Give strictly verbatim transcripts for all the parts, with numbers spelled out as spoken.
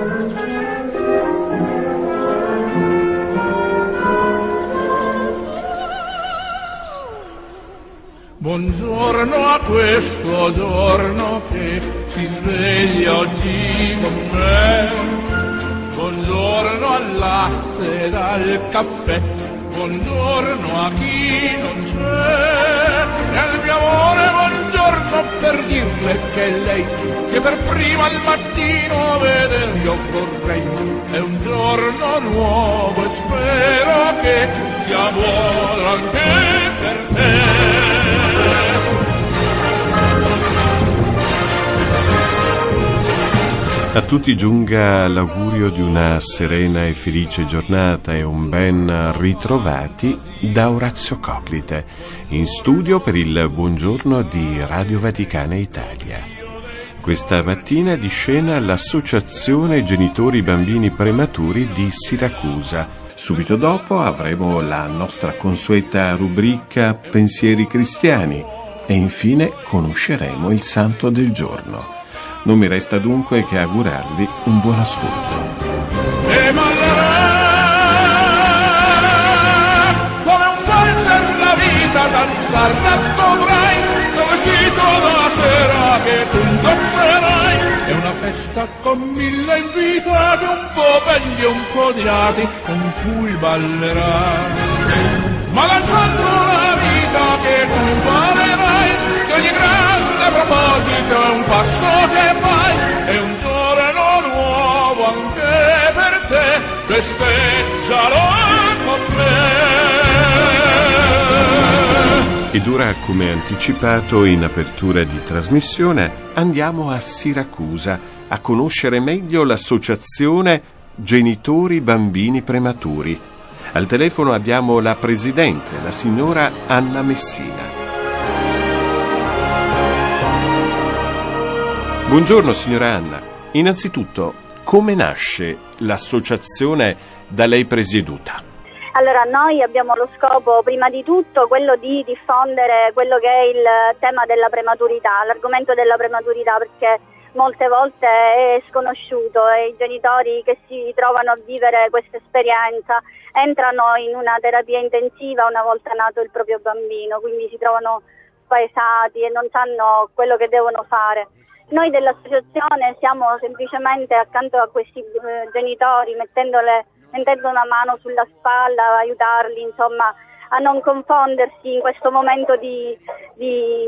Buongiorno a questo giorno che si sveglia oggi con me. Buongiorno al latte e al caffè. Buongiorno a chi non c'è. E al mio amore buongiorno per dirle che lei che per prima al mattino veder io vorrei. È un giorno nuovo e spero che sia buono anche per te. A tutti giunga l'augurio di una serena e felice giornata e un ben ritrovati da Orazio Coclite, in studio per il buongiorno di Radio Vaticana Italia. Questa mattina di scena l'Associazione Genitori Bambini Prematuri di Siracusa. Subito dopo avremo la nostra consueta rubrica Pensieri Cristiani e infine conosceremo il Santo del giorno. Non mi resta dunque che augurarvi un buon ascolto. E ballerà come un valzer la vita, danzar dovrai, tuo vestito da sera che tu indosserai. È una festa con mille invitati, un po' belli e un po' odiati, con cui ballerai. Ma danzando la vita che tu imparerai, che ogni grande proposito è un passo che fai, è un giorno nuovo anche per te, festeggialo con me. Ed ora, come anticipato in apertura di trasmissione, andiamo a Siracusa a conoscere meglio l'associazione Genitori Bambini Prematuri. Al telefono abbiamo la presidente, la signora Anna Messina. Buongiorno signora Anna. Innanzitutto, come nasce l'associazione da lei presieduta? Allora, noi abbiamo lo scopo, prima di tutto, quello di diffondere quello che è il tema della prematurità, l'argomento della prematurità, perché molte volte è sconosciuto e i genitori che si trovano a vivere questa esperienza entrano in una terapia intensiva una volta nato il proprio bambino, quindi si trovano spaesati e non sanno quello che devono fare. Noi dell'associazione siamo semplicemente accanto a questi eh, genitori, mettendole, mettendo una mano sulla spalla, aiutarli insomma a non confondersi in questo momento di, di,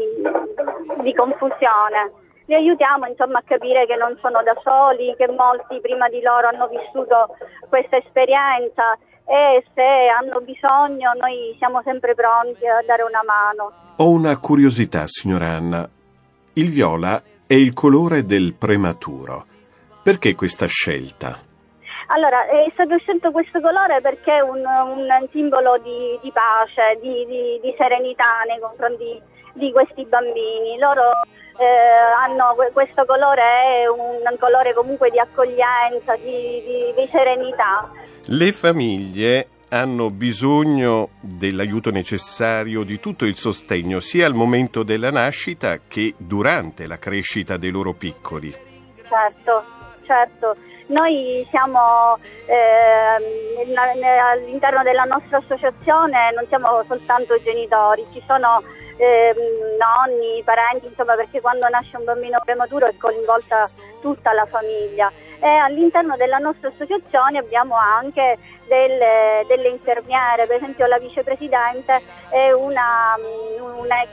di confusione. Li aiutiamo insomma a capire che non sono da soli, che molti prima di loro hanno vissuto questa esperienza e se hanno bisogno noi siamo sempre pronti a dare una mano. Ho una curiosità, signora Anna. Il viola è il colore del prematuro. Perché questa scelta? Allora, è stato scelto questo colore perché è un, un simbolo di, di pace, di, di, di serenità nei confronti di questi bambini. Loro eh, hanno questo colore, è un colore comunque di accoglienza, di, di, di serenità. Le famiglie hanno bisogno dell'aiuto necessario, di tutto il sostegno, sia al momento della nascita che durante la crescita dei loro piccoli. Certo, certo. Noi siamo eh, all'interno della nostra associazione, non siamo soltanto genitori, ci sono eh, nonni, parenti, insomma, perché quando nasce un bambino prematuro è coinvolta tutta la famiglia. E all'interno della nostra associazione abbiamo anche delle, delle infermiere, per esempio la vicepresidente è una, un'ex,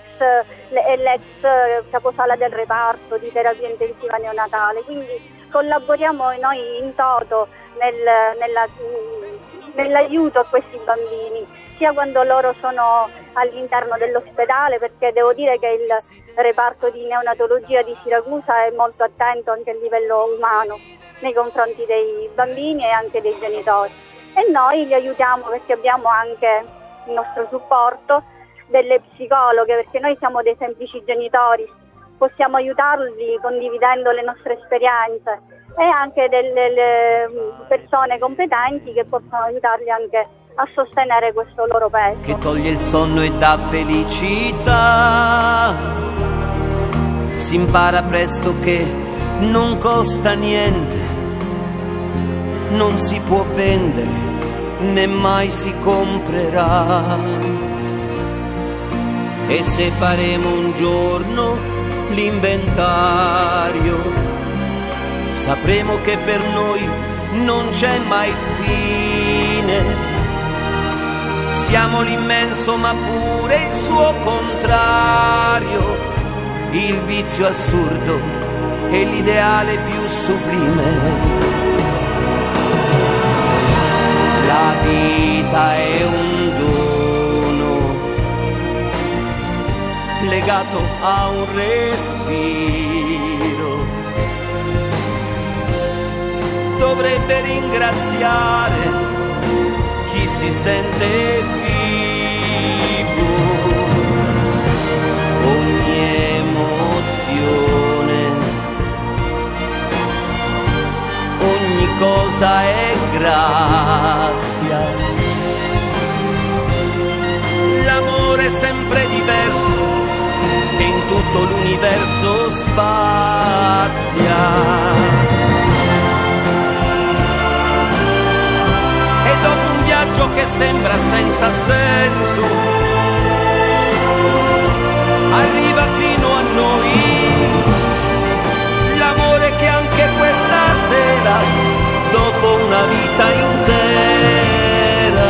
è l'ex caposala del reparto di terapia intensiva neonatale, quindi collaboriamo noi in toto nel, nella, nell'aiuto a questi bambini, sia quando loro sono all'interno dell'ospedale, perché devo dire che il reparto di neonatologia di Siracusa è molto attento anche a livello umano nei confronti dei bambini e anche dei genitori, e noi li aiutiamo perché abbiamo anche il nostro supporto delle psicologhe, perché noi siamo dei semplici genitori, possiamo aiutarli condividendo le nostre esperienze, e anche delle persone competenti che possono aiutarli anche a sostenere questo loro peso. Che toglie il sonno e dà felicità, si impara presto che non costa niente non si può vendere, né mai si comprerà. E se faremo un giorno l'inventario, sapremo che per noi non c'è mai fine. Siamo l'immenso ma pure il suo contrario, il vizio assurdo e l'ideale più sublime. La vita è un dono legato a un respiro. Dovrebbe ringraziare chi si sente vivo. Ogni emozione, ogni cosa è grazia. L'amore è sempre diverso e in tutto l'universo spazia. E dopo un viaggio che sembra senza senso, arriva fino a noi l'amore che anche questa sera, dopo una vita intera.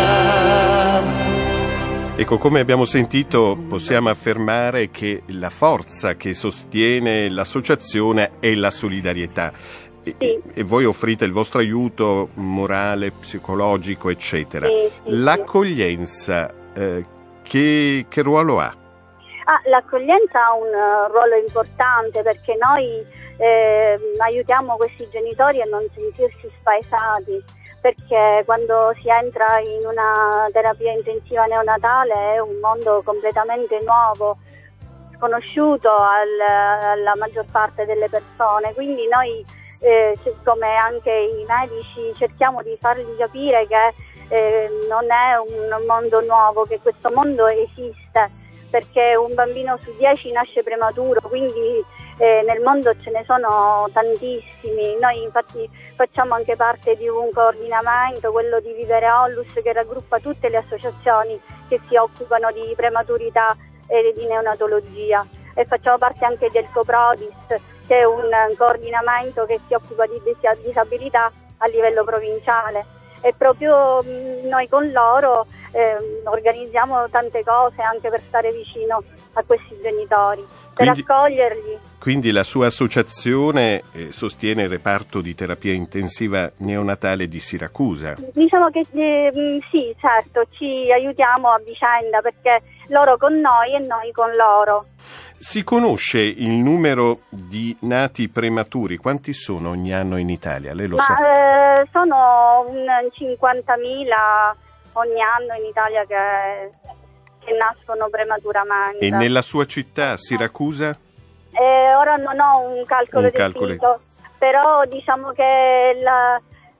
Ecco, come abbiamo sentito, possiamo affermare che la forza che sostiene l'associazione è la solidarietà. Sì. E voi offrite il vostro aiuto morale, psicologico, eccetera. Sì, sì, l'accoglienza, eh, che, che ruolo ha? Ah, l'accoglienza ha un uh, ruolo importante, perché noi eh, aiutiamo questi genitori a non sentirsi spaesati, perché quando si entra in una terapia intensiva neonatale è un mondo completamente nuovo, sconosciuto al, alla maggior parte delle persone, quindi noi Eh, come anche i medici cerchiamo di fargli capire che eh, non è un mondo nuovo, che questo mondo esiste, perché un bambino su dieci nasce prematuro, quindi eh, nel mondo ce ne sono tantissimi. Noi infatti facciamo anche parte di un coordinamento, quello di Vivere Onlus, che raggruppa tutte le associazioni che si occupano di prematurità e di neonatologia, e facciamo parte anche del CoProdis, che è un coordinamento che si occupa di disabilità a livello provinciale, e proprio noi con loro eh, organizziamo tante cose anche per stare vicino a questi genitori, per quindi, accoglierli. Quindi la sua associazione eh, sostiene il reparto di terapia intensiva neonatale di Siracusa? Diciamo che eh, sì, certo, ci aiutiamo a vicenda, perché loro con noi e noi con loro. Si conosce il numero di nati prematuri? Quanti sono ogni anno in Italia? Lei lo Ma, sa? Eh, sono un cinquantamila ogni anno in Italia che, che nascono prematuramente. E nella sua città, Siracusa? Eh, ora non ho un calcolo un calcolo. Definito, però diciamo che la,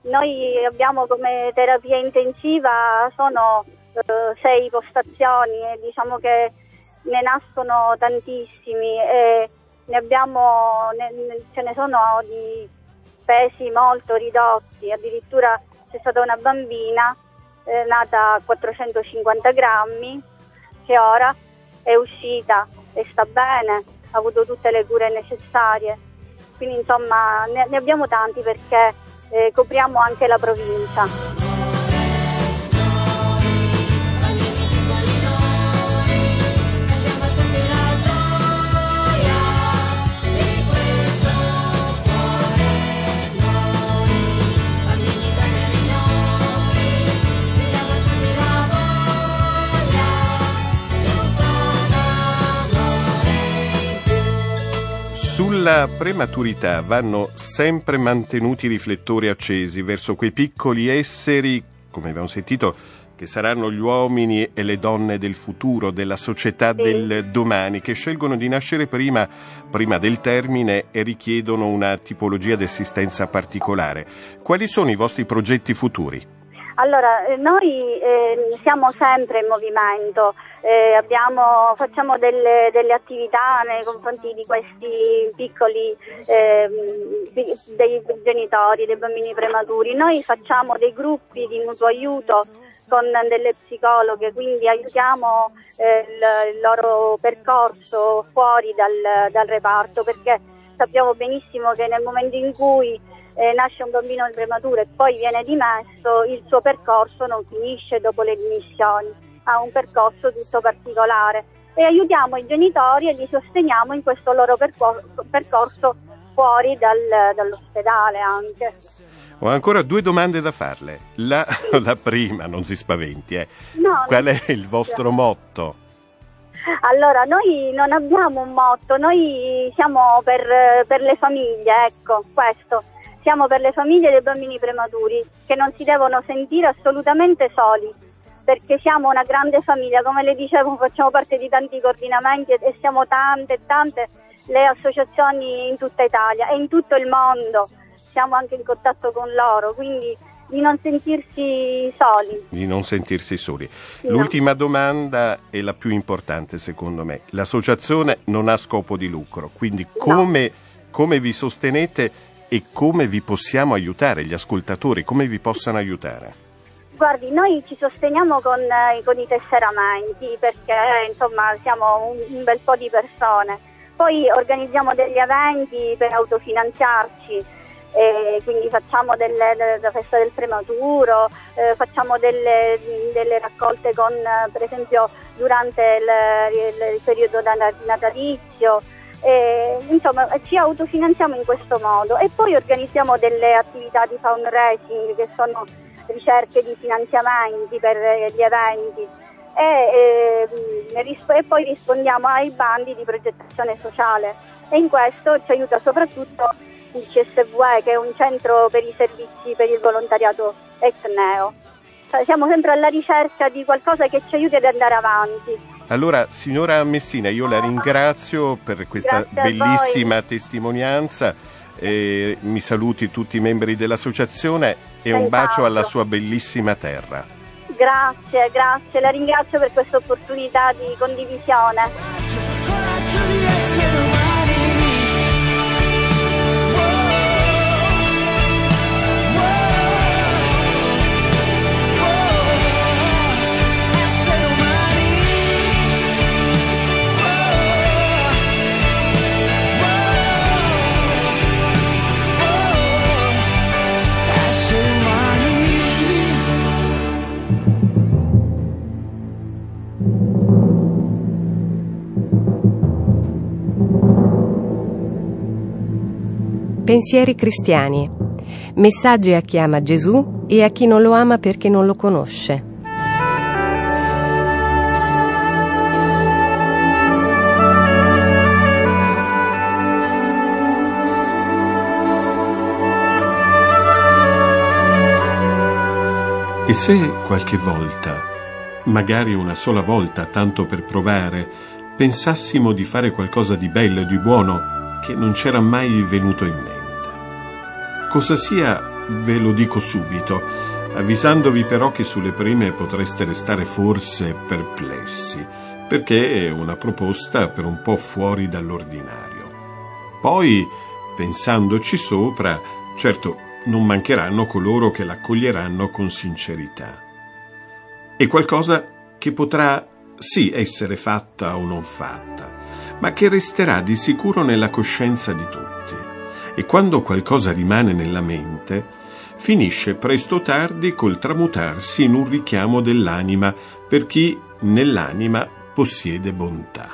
noi abbiamo come terapia intensiva sono eh, sei postazioni, e diciamo che ne nascono tantissimi, e ne abbiamo, ne, ce ne sono di pesi molto ridotti. Addirittura c'è stata una bambina eh, nata a quattrocentocinquanta grammi, che ora è uscita e sta bene, ha avuto tutte le cure necessarie. Quindi insomma ne, ne abbiamo tanti, perché eh, copriamo anche la provincia. Sulla prematurità vanno sempre mantenuti i riflettori accesi verso quei piccoli esseri, come abbiamo sentito, che saranno gli uomini e le donne del futuro, della società sì. del domani, che scelgono di nascere prima, prima del termine e richiedono una tipologia di assistenza particolare. Quali sono i vostri progetti futuri? Allora, eh, noi eh, siamo sempre in movimento, eh, abbiamo, facciamo delle, delle attività nei confronti di questi piccoli eh, dei genitori, dei bambini prematuri. Noi facciamo dei gruppi di mutuo aiuto con delle psicologhe, quindi aiutiamo eh, il, il loro percorso fuori dal, dal reparto, perché sappiamo benissimo che nel momento in cui Eh, nasce un bambino prematuro e poi viene dimesso, il suo percorso non finisce dopo le dimissioni, ha un percorso tutto particolare e aiutiamo i genitori e li sosteniamo in questo loro percor- percorso fuori dal, dall'ospedale anche. Ho ancora due domande da farle. La, la prima, non si spaventi, eh. No, Qual è il vostro motto? Allora, noi non abbiamo un motto, noi siamo per, per le famiglie, ecco, questo. Siamo per le famiglie dei bambini prematuri che non si devono sentire assolutamente soli, perché siamo una grande famiglia, come le dicevo facciamo parte di tanti coordinamenti e siamo tante e tante le associazioni in tutta Italia e in tutto il mondo, siamo anche in contatto con loro, quindi di non sentirsi soli. Di non sentirsi soli. No. L'ultima domanda è la più importante secondo me. L'associazione non ha scopo di lucro, quindi come, no. come vi sostenete e come vi possiamo aiutare, gli ascoltatori, come vi possano aiutare? Guardi, noi ci sosteniamo con, eh, con i tesseramenti perché insomma siamo un, un bel po' di persone. Poi organizziamo degli eventi per autofinanziarci, eh, quindi facciamo delle, delle, la festa del prematuro, eh, facciamo delle, delle raccolte con, per esempio, durante il, il, il periodo natalizio. Eh, insomma ci autofinanziamo in questo modo e poi organizziamo delle attività di fundraising che sono ricerche di finanziamenti per gli eventi e, eh, risp- e poi rispondiamo ai bandi di progettazione sociale e in questo ci aiuta soprattutto il C S V E, che è un centro per i servizi per il volontariato ex neo. Cioè, siamo sempre alla ricerca di qualcosa che ci aiuti ad andare avanti. Allora, signora Messina, io la ringrazio per questa bellissima testimonianza, eh, mi saluti tutti i membri dell'associazione e un bacio alla sua bellissima terra. Grazie, grazie, la ringrazio per questa opportunità di condivisione. Pensieri cristiani. Messaggi a chi ama Gesù e a chi non lo ama perché non lo conosce. E se qualche volta, magari una sola volta, tanto per provare, pensassimo di fare qualcosa di bello e di buono che non c'era mai venuto in mente? Cosa sia, ve lo dico subito, avvisandovi però che sulle prime potreste restare forse perplessi, perché è una proposta per un po' fuori dall'ordinario. Poi, pensandoci sopra, certo, non mancheranno coloro che l'accoglieranno con sincerità. È qualcosa che potrà sì essere fatta o non fatta, ma che resterà di sicuro nella coscienza di tutti. E quando qualcosa rimane nella mente, finisce presto o tardi col tramutarsi in un richiamo dell'anima per chi nell'anima possiede bontà.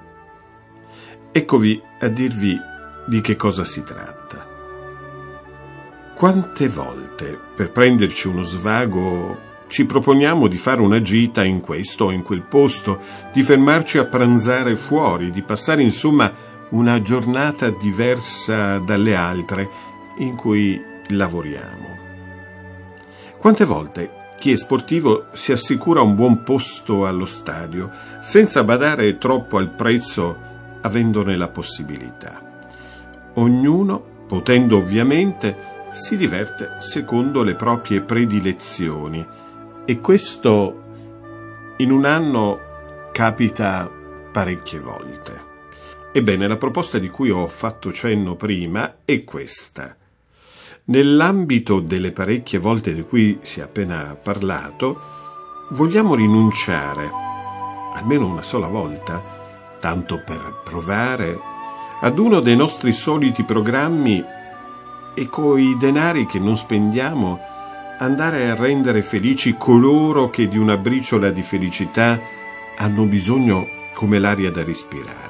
Eccovi a dirvi di che cosa si tratta. Quante volte, per prenderci uno svago, ci proponiamo di fare una gita in questo o in quel posto, di fermarci a pranzare fuori, di passare insomma una giornata diversa dalle altre in cui lavoriamo. Quante volte chi è sportivo si assicura un buon posto allo stadio, senza badare troppo al prezzo, avendone la possibilità. Ognuno, potendo ovviamente, si diverte secondo le proprie predilezioni, e questo in un anno capita parecchie volte. Ebbene, la proposta di cui ho fatto cenno prima è questa. Nell'ambito delle parecchie volte di cui si è appena parlato, vogliamo rinunciare, almeno una sola volta, tanto per provare, ad uno dei nostri soliti programmi e coi denari che non spendiamo andare a rendere felici coloro che di una briciola di felicità hanno bisogno come l'aria da respirare.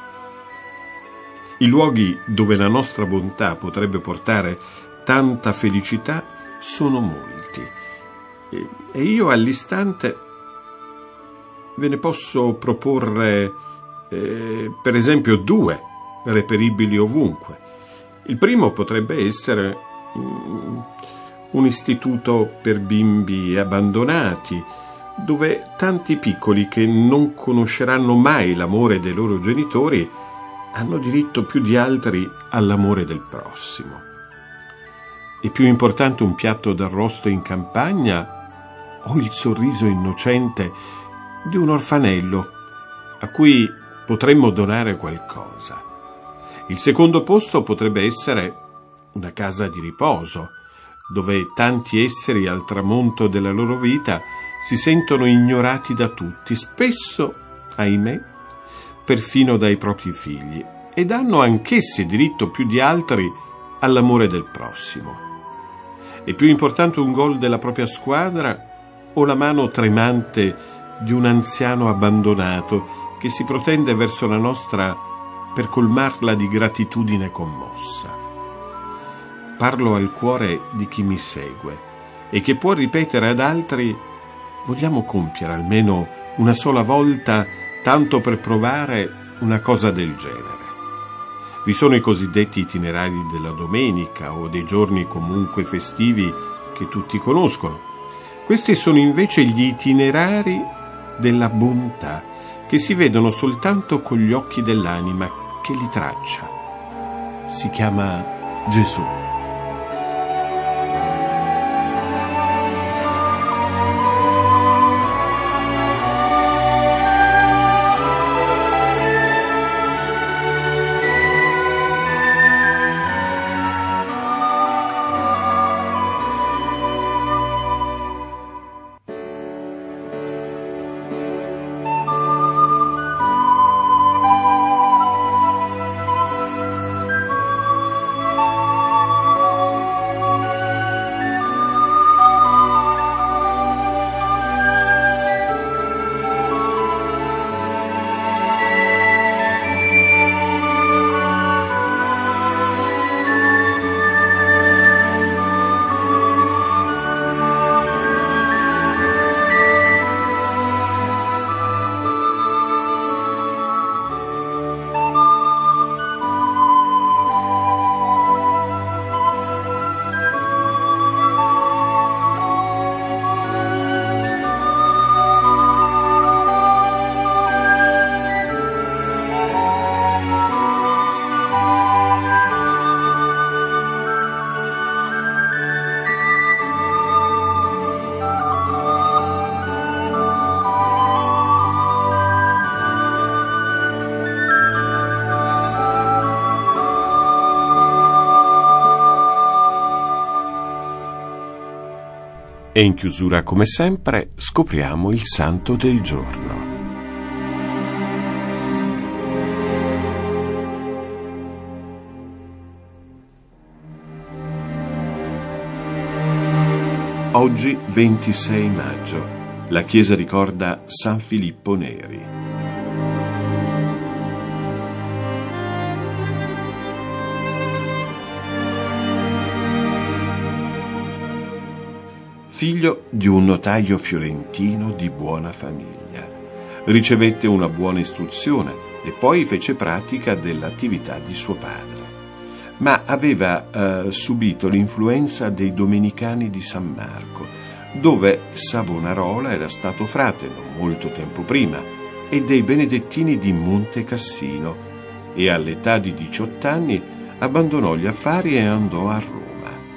I luoghi dove la nostra bontà potrebbe portare tanta felicità sono molti, e io all'istante ve ne posso proporre eh, per esempio due reperibili ovunque. Il primo potrebbe essere um, un istituto per bimbi abbandonati, dove tanti piccoli che non conosceranno mai l'amore dei loro genitori hanno diritto più di altri all'amore del prossimo. È più importante un piatto d'arrosto in campagna o il sorriso innocente di un orfanello a cui potremmo donare qualcosa? Il secondo posto potrebbe essere una casa di riposo, dove tanti esseri al tramonto della loro vita si sentono ignorati da tutti, spesso, ahimè, perfino dai propri figli, ed hanno anch'essi diritto più di altri all'amore del prossimo. È più importante un gol della propria squadra o la mano tremante di un anziano abbandonato che si protende verso la nostra per colmarla di gratitudine commossa? Parlo al cuore di chi mi segue e che può ripetere ad altri: vogliamo compiere almeno una sola volta, tanto per provare una cosa del genere. Vi sono i cosiddetti itinerari della domenica o dei giorni comunque festivi che tutti conoscono. Questi sono invece gli itinerari della bontà, che si vedono soltanto con gli occhi dell'anima che li traccia. Si chiama Gesù. E in chiusura, come sempre, scopriamo il santo del giorno. Oggi, ventisei maggio, la Chiesa ricorda San Filippo Neri. Figlio di un notaio fiorentino di buona famiglia, ricevette una buona istruzione e poi fece pratica dell'attività di suo padre, ma aveva eh, subito l'influenza dei Domenicani di San Marco, dove Savonarola era stato frate non molto tempo prima, e dei Benedettini di Monte Cassino, e all'età di diciotto anni abbandonò gli affari e andò a Roma.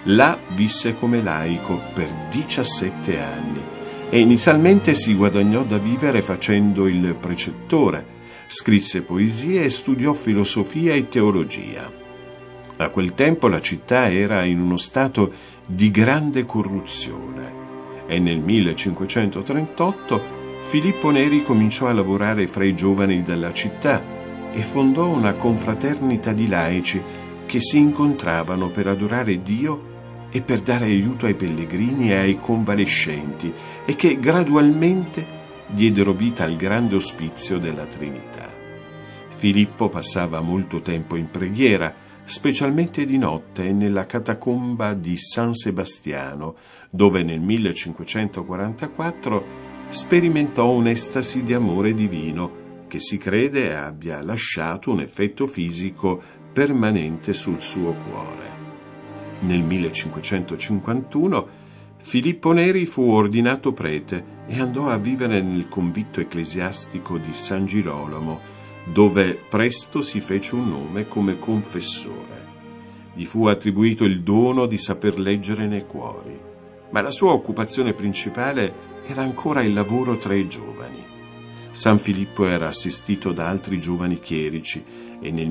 Là visse come laico per diciassette anni e inizialmente si guadagnò da vivere facendo il precettore, scrisse poesie e studiò filosofia e teologia. A quel tempo la città era in uno stato di grande corruzione e nel millecinquecentotrentotto Filippo Neri cominciò a lavorare fra i giovani della città e fondò una confraternita di laici che si incontravano per adorare Dio e per dare aiuto ai pellegrini e ai convalescenti e che gradualmente diedero vita al grande ospizio della Trinità. Filippo passava molto tempo in preghiera, specialmente di notte nella catacomba di San Sebastiano, dove nel millecinquecentoquarantaquattro sperimentò un'estasi di amore divino che si crede abbia lasciato un effetto fisico permanente sul suo cuore. Nel millecinquecentocinquantuno Filippo Neri fu ordinato prete e andò a vivere nel convitto ecclesiastico di San Girolamo, dove presto si fece un nome come confessore. Gli fu attribuito il dono di saper leggere nei cuori, ma la sua occupazione principale era ancora il lavoro tra i giovani. San Filippo era assistito da altri giovani chierici e nel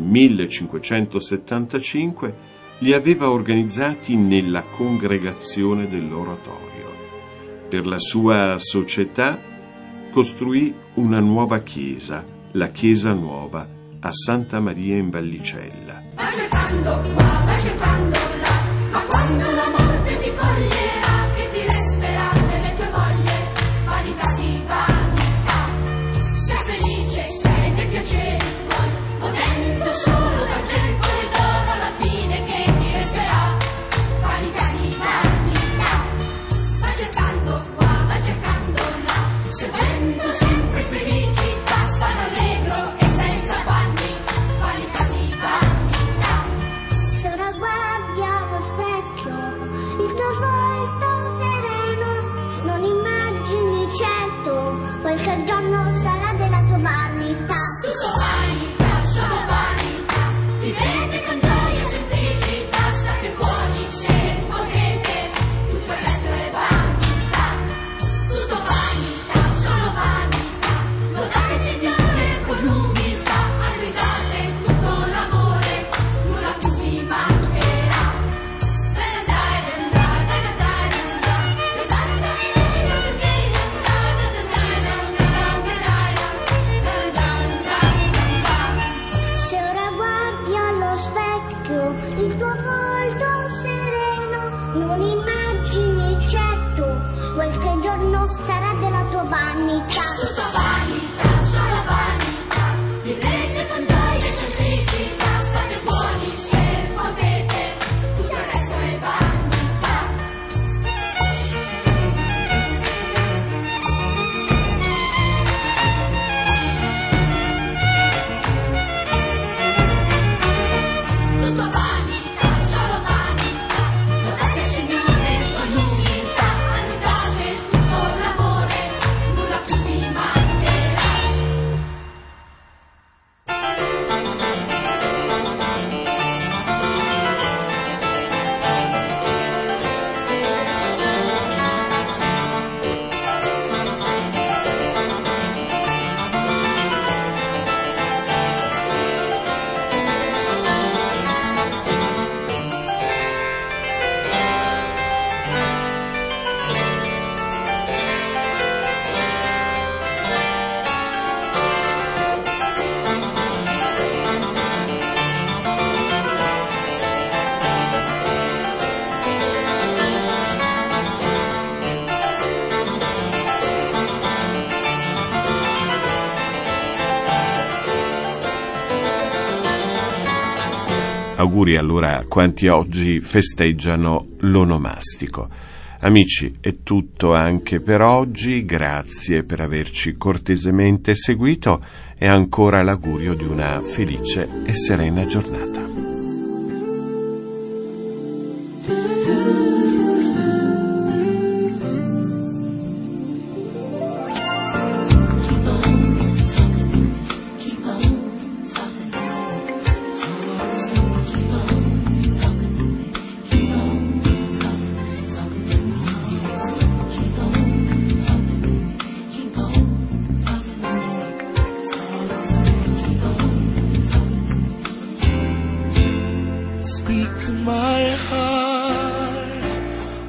millecinquecentosettantacinque li aveva organizzati nella congregazione dell'oratorio. Per la sua società costruì una nuova chiesa, la Chiesa Nuova, a Santa Maria in Vallicella. Va cercando qua, va cercando là, ma quando la morte ti coglierà, che ti resterà nelle tue voglie? Vanità di vanità, sei felice, sei dei piaceri tuoi, godendo solo dal tempo e d'oro alla fine che ti resterà. Vanità di vanità, va cercando qua, va cercando là, seguendo sempre felicità, sano allegro e senza affanni. Vanità di vanità. Se ora guardi allo specchio il tuo volto sereno, non immagini certo quel che giorno sarà della tua vanità. Tutto vanità, solo vanità, vivete con gioia e semplicità, state buoni se potete, tutto il resto è vanità. Tutto vanità, solo vanità, lodate il Signore con umiltà, a Lui date tutto l'amore, nulla più vi mancherà. Se ora guardi allo specchio il tuo volto sereno, non immagini certo quel che giorno sarà della tua vanità. Tutto vanità, solo vanità, vivete con gioia e semplicità, state buoni se potete, tutto il resto è vanità. Tutto vanità, solo vanità, lodate il Signore con umiltà, a Lui date tutto l'amore, nulla più vi mancherà. Auguri allora a quanti oggi festeggiano l'onomastico. Amici, è tutto anche per oggi, grazie per averci cortesemente seguito e ancora l'augurio di una felice e serena giornata.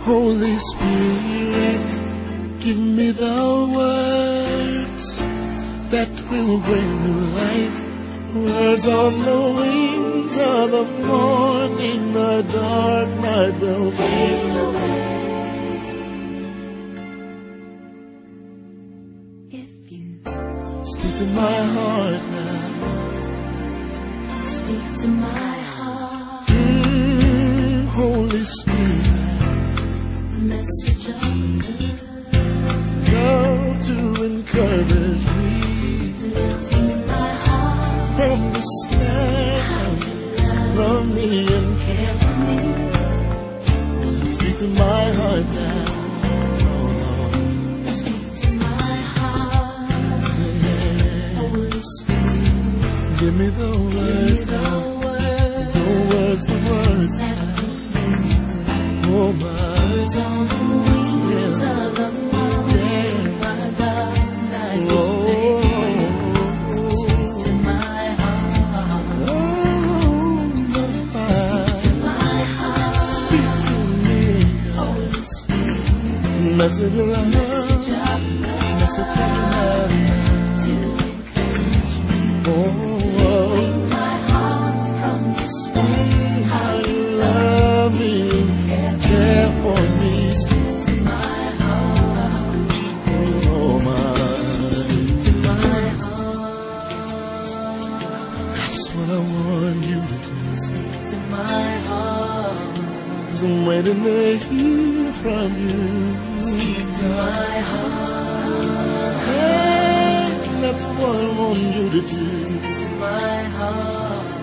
Holy Spirit, give me the words that will bring new life. Words on the wings of the morning, the dark night will fade away. If you Speak to my heart now. speak to my heart, Mm, Holy Spirit, message of love, love to encourage me lifting my heart, from the stand. Love me and care for me. speak to my heart now. Oh, Lord. Speak to my heart, Holy Spirit, Give me the give words me the now. words The words, the words that now. will bring life. Oh, my. Words on the wings of the morning, my dark night will fade. Speak to my heart, Oh, my. my heart, Speak to me. Holy Spirit, Message of love. message of love Message of love. to encourage me. Oh, oh. My heart from this way, how You you love me. Care for me. to my heart, Oh, my. to my heart, That's what I want you to do. to my heart, 'Cause I'm waiting to hear from you. to my heart, Hey, that's what I want you to do. to my heart,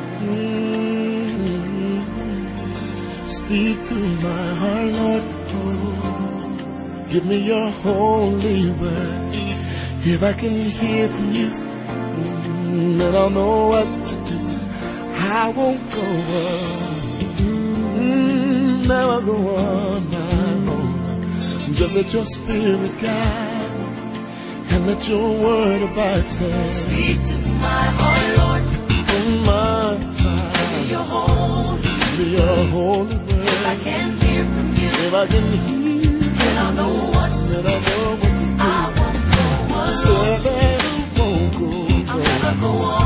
Mm-hmm. Speak to my heart, Lord. Oh, give me your holy word. If I can hear from you, mm, then I'll know what to do. I won't go on. Mm, never go on my own. Just let your spirit guide and let your word abide. speak to my heart, Lord, In my heart, your holy. be your holy word. If I can hear from you, If I can hear, then I'll know what then I know what to do. I won't go on. So that I won't go, I'll go. never go on.